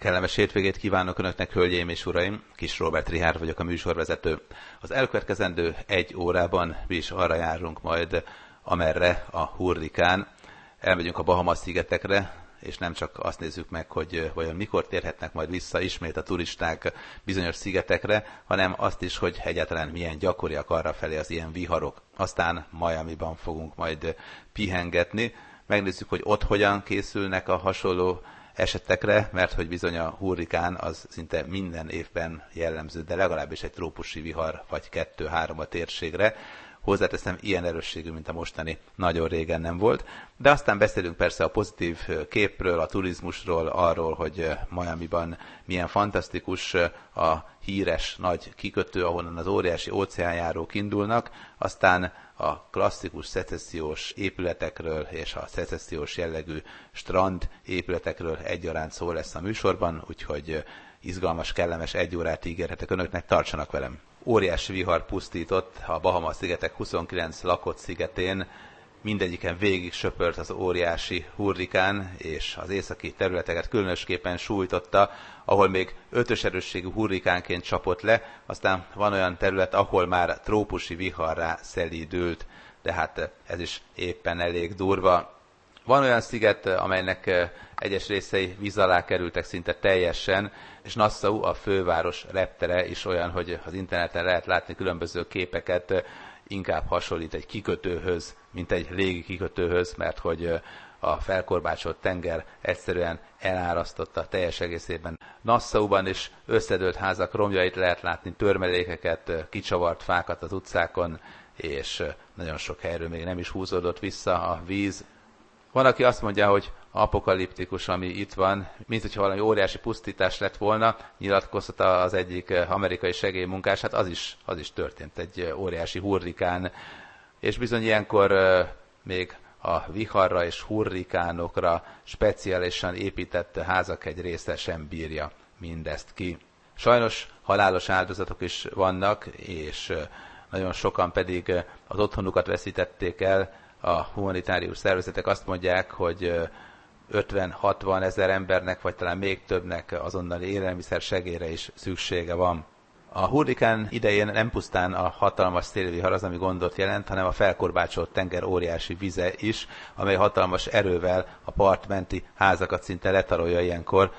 Kellemes hétvégét kívánok Önöknek, hölgyeim és uraim! Kis Róbert Richárd vagyok, a műsorvezető. Az elkövetkezendő 1 órában mi is arra járunk majd, amerre a hurrikán. Elmegyünk a Bahama-szigetekre, és nem csak azt nézzük meg, hogy vajon mikor térhetnek majd vissza ismét a turisták bizonyos szigetekre, hanem azt is, hogy egyáltalán milyen gyakoriak arrafelé az ilyen viharok. Aztán Miamiban fogunk majd pihengetni. Megnézzük, hogy ott hogyan készülnek a hasonló esetekre, mert hogy bizony a hurrikán az szinte minden évben jellemző, de legalábbis egy trópusi vihar vagy 2-3 a térségre. Hozzáteszem, ilyen erősségű, mint a mostani, nagyon régen nem volt. De aztán beszélünk persze a pozitív képről, a turizmusról, arról, hogy Miamiban milyen fantasztikus a híres nagy kikötő, ahonnan az óriási óceánjárók indulnak, aztán a klasszikus szecessziós épületekről és a szecessziós jellegű strand épületekről egyaránt szó lesz a műsorban, úgyhogy izgalmas, kellemes 1 órát ígérhetek Önöknek, tartsanak velem! Óriási vihar pusztított a Bahama-szigetek 29 lakott szigetén, mindegyiken végig söpört az óriási hurrikán, és az északi területeket különösképpen sújtotta, ahol még 5-ös erősségű hurrikánként csapott le, aztán van olyan terület, ahol már trópusi viharrá szelídült, de hát ez is éppen elég durva. Van olyan sziget, amelynek egyes részei víz alá kerültek szinte teljesen, és Nassau, a főváros reptere is olyan, hogy az interneten lehet látni különböző képeket, inkább hasonlít egy kikötőhöz, mint egy légi kikötőhöz, mert hogy a felkorbácsolt tenger egyszerűen elárasztotta teljes egészében Nassauban, és összedőlt házak romjait lehet látni, törmelékeket, kicsavart fákat az utcákon, és nagyon sok helyről még nem is húzódott vissza a víz. Van, aki azt mondja, hogy apokaliptikus, ami itt van, mint hogyha valami óriási pusztítás lett volna, nyilatkozta az egyik amerikai segélymunkás, hát az is történt, egy óriási hurrikán, és bizony ilyenkor még a viharra és hurrikánokra speciálisan épített házak egy része sem bírja mindezt ki. Sajnos halálos áldozatok is vannak, és nagyon sokan pedig az otthonukat veszítették el. A humanitárius szervezetek azt mondják, hogy 50-60 ezer embernek, vagy talán még többnek azonnali élelmiszer segélyre is szüksége van. A hurrikán idején nem pusztán a hatalmas szélvihar az, ami gondot jelent, hanem a felkorbácsolt tenger óriási vize is, amely hatalmas erővel a partmenti házakat szinte letarolja ilyenkor,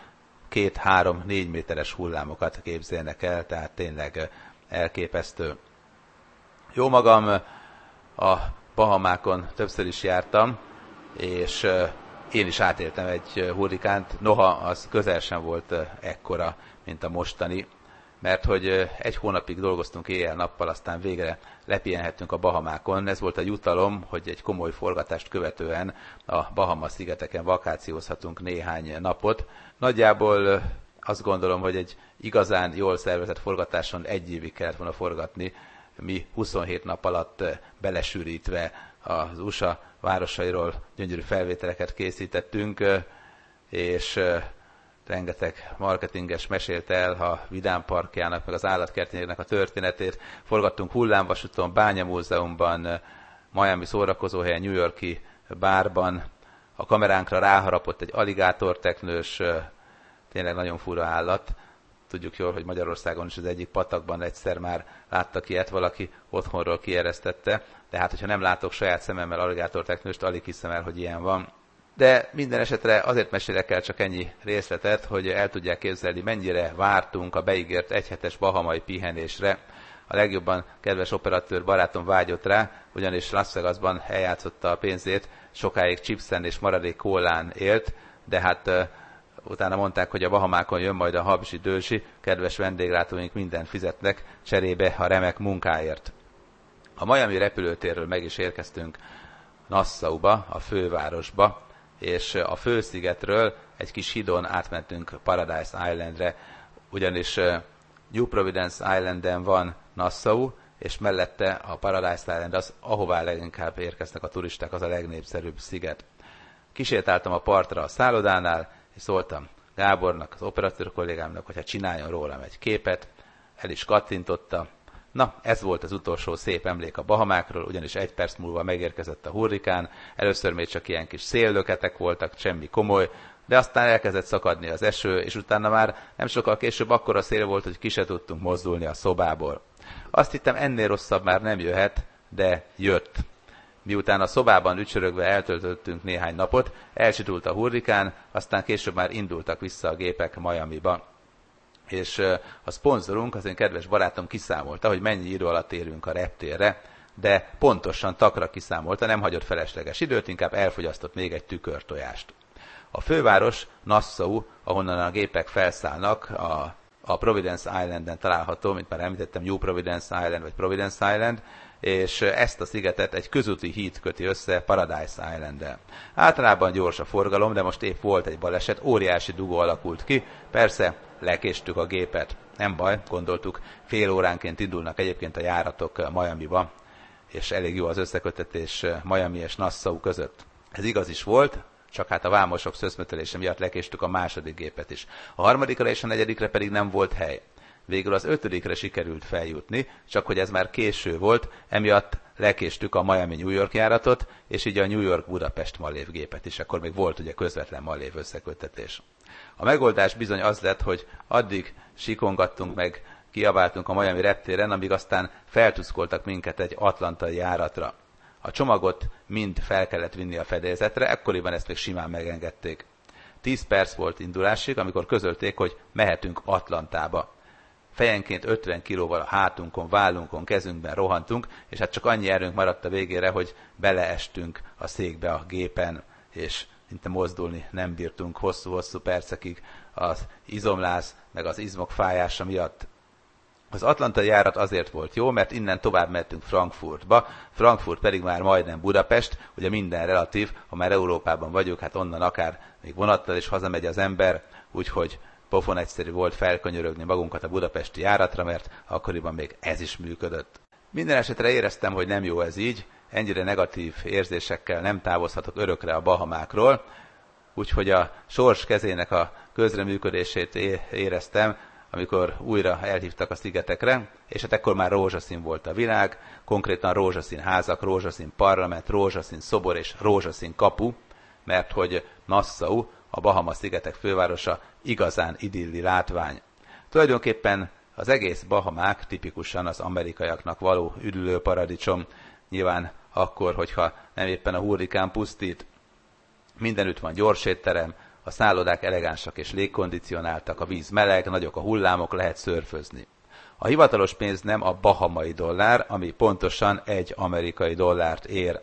2-3-4 méteres hullámokat képzelnek el, tehát tényleg elképesztő. Jó magam, a Bahamákon többször is jártam, és én is átéltem egy hurrikánt, noha az közel sem volt ekkora, mint a mostani, mert hogy 1 hónapig dolgoztunk éjjel-nappal, aztán végre lepihenhettünk a Bahamákon. Ez volt a jutalom, hogy egy komoly forgatást követően a Bahama-szigeteken vakációzhatunk néhány napot. Nagyjából azt gondolom, hogy egy igazán jól szervezett forgatáson 1 évig kellett volna forgatni, mi 27 nap alatt belesűrítve az USA városairól gyönyörű felvételeket készítettünk, és rengeteg marketinges mesélte el a Vidám parkjának, meg az állatkertjének a történetét. Forgattunk hullámvasúton, bányamúzeumban, Miami szórakozóhelyen, New Yorki bárban. A kameránkra ráharapott egy aligátorteknős, tényleg nagyon fura állat. Tudjuk jól, hogy Magyarországon is az egyik patakban egyszer már láttak ilyet, valaki otthonról kieresztette, de hát, hogyha nem látok saját szememmel aligátorteknőst, alig hiszem el, hogy ilyen van. De minden esetre azért mesélek el csak ennyi részletet, hogy el tudják képzelni, mennyire vártunk a beígért 1 hetes bahamai pihenésre. A legjobban kedves operatőr barátom vágyott rá, ugyanis Las Vegasban eljátszotta a pénzét, sokáig chipsen és maradék kólán élt, de hát utána mondták, hogy a Bahamákon jön majd a habzsi-dőzsi, kedves vendéglátóink mindent fizetnek cserébe a remek munkáért. A Miami repülőtérről meg is érkeztünk Nassauba, a fővárosba, és a főszigetről egy kis hídon átmentünk Paradise Islandre, ugyanis New Providence Islanden van Nassau, és mellette a Paradise Island az, ahová leginkább érkeznek a turisták, az a legnépszerűbb sziget. Kisétáltam a partra a szállodánál, és szóltam Gábornak, az operatőr kollégámnak, hogyha csináljon rólam egy képet, el is kattintotta. Na, ez volt az utolsó szép emlék a Bahamákról, ugyanis 1 perc múlva megérkezett a hurrikán, először még csak ilyen kis széllöketek voltak, semmi komoly, de aztán elkezdett szakadni az eső, és utána már nem sokkal később akkora szél volt, hogy ki se tudtunk mozdulni a szobából. Azt hittem, ennél rosszabb már nem jöhet, de jött. Miután a szobában ücsörögve eltöltöttünk néhány napot, elsitult a hurrikán, aztán később már indultak vissza a gépek Miamiba. És a szponzorunk, az én kedves barátom kiszámolta, hogy mennyi idő alatt érünk a reptérre, de pontosan takra kiszámolta, nem hagyott felesleges időt, inkább elfogyasztott még egy tükörtojást. A főváros, Nassau, ahonnan a gépek felszállnak, a Providence Islanden található, mint már említettem, New Providence Island vagy Providence Island, és ezt a szigetet egy közúti híd köti össze Paradise Islanddel. Általában gyors a forgalom, de most épp volt egy baleset, óriási dugó alakult ki, persze lekéstük a gépet. Nem baj, gondoltuk, fél óránként indulnak egyébként a járatok Miamiba, és elég jó az összeköttetés Miami és Nassau között. Ez igaz is volt, csak hát a vámosok szöszmötelése miatt lekéstük a második gépet is. A harmadikra és a negyedikre pedig nem volt hely. Végül az ötödikre sikerült feljutni, csak hogy ez már késő volt, emiatt lekéstük a Miami-New York járatot, és így a New York-Budapest Malév gépet is, akkor még volt ugye közvetlen Malév összeköttetés. A megoldás bizony az lett, hogy addig sikongattunk meg, kiabáltunk a Miami reptéren, amíg aztán feltuszkoltak minket egy atlantai járatra. A csomagot mind fel kellett vinni a fedélzetre, ekkoriban ezt még simán megengedték. 10 perc volt indulásig, amikor közölték, hogy mehetünk Atlantába. Fejenként 50 kilóval a hátunkon, vállunkon, kezünkben rohantunk, és hát csak annyi erőnk maradt a végére, hogy beleestünk a székbe a gépen, és szinte mozdulni nem bírtunk hosszú-hosszú percekig az izomláz, meg az izmok fájása miatt. Az atlantai járat azért volt jó, mert innen tovább mentünk Frankfurtba, Frankfurt pedig már majdnem Budapest, ugye minden relatív, ha már Európában vagyunk, hát onnan akár még vonattal is hazamegy az ember, úgyhogy pofon egyszerű volt felkönyörögni magunkat a budapesti járatra, mert akkoriban még ez is működött. Minden esetre éreztem, hogy nem jó ez így, ennyire negatív érzésekkel nem távozhatok örökre a Bahamákról, úgyhogy a sors kezének a közreműködését éreztem, amikor újra elhívtak a szigetekre, és hát ekkor már rózsaszín volt a világ, konkrétan rózsaszín házak, rózsaszín parlament, rózsaszín szobor és rózsaszín kapu, mert hogy Nassau, a Bahama-szigetek fővárosa, igazán idilli látvány. Tulajdonképpen az egész Bahamák tipikusan az amerikaiaknak való üdülőparadicsom, nyilván akkor, hogyha nem éppen a hurrikán pusztít. Mindenütt van gyors étterem, a szállodák elegánsak és légkondicionáltak, a víz meleg, nagyok a hullámok, lehet szörfözni. A hivatalos pénz nem a bahamai dollár, ami pontosan egy amerikai dollárt ér.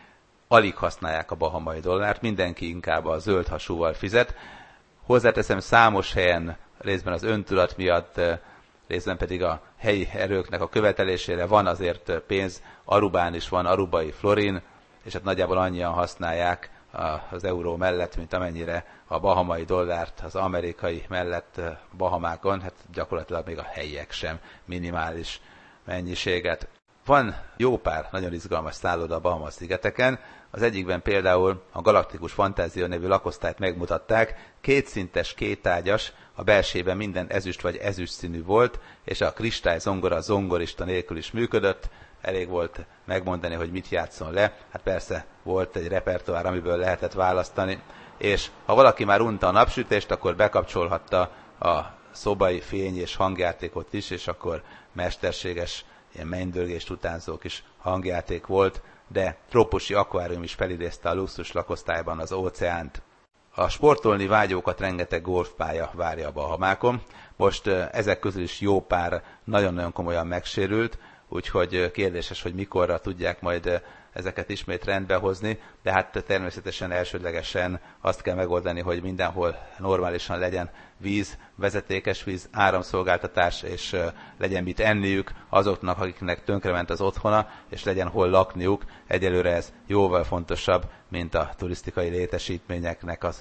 Alig használják a bahamai dollárt, mindenki inkább a zöld hasúval fizet. Hozzáteszem, számos helyen, részben az öntudat miatt, részben pedig a helyi erőknek a követelésére van azért pénz, Arubán is van arubai florin, és hát nagyjából annyian használják az euró mellett, mint amennyire a bahamai dollárt az amerikai mellett Bahamákon, hát gyakorlatilag még a helyiek sem minimális mennyiséget. Van jó pár nagyon izgalmas szálloda a Bahama-szigeteken, az egyikben például a Galaktikus Fantázia nevű lakosztályt megmutatták, kétszintes, kétágyas, a belsejében minden ezüst vagy ezüst színű volt, és a kristályzongora zongorista nélkül is működött, elég volt megmondani, hogy mit játszon le, hát persze volt egy repertoár, amiből lehetett választani, és ha valaki már unta a napsütést, akkor bekapcsolhatta a szobai fény és hangjátékot is, és akkor mesterséges ilyen mennydörgést utánzó kis hangjáték volt, de trópusi akvárium is felidézte a luxus lakosztályban az óceánt. A sportolni vágyókat rengeteg golfpálya várja a Bahamákon. Most ezek közül is jó pár nagyon-nagyon komolyan megsérült, úgyhogy kérdéses, hogy mikorra tudják majd ezeket ismét rendbe hozni, de hát természetesen elsődlegesen azt kell megoldani, hogy mindenhol normálisan legyen víz, vezetékes víz, áramszolgáltatás, és legyen mit enniük azoknak, akiknek tönkrement az otthona, és legyen hol lakniuk. Egyelőre ez jóval fontosabb, mint a turisztikai létesítményeknek az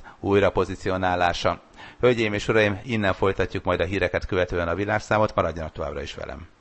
újrapozicionálása. Hölgyeim és uraim, innen folytatjuk majd a híreket követően a világszámot, maradjanak továbbra is velem.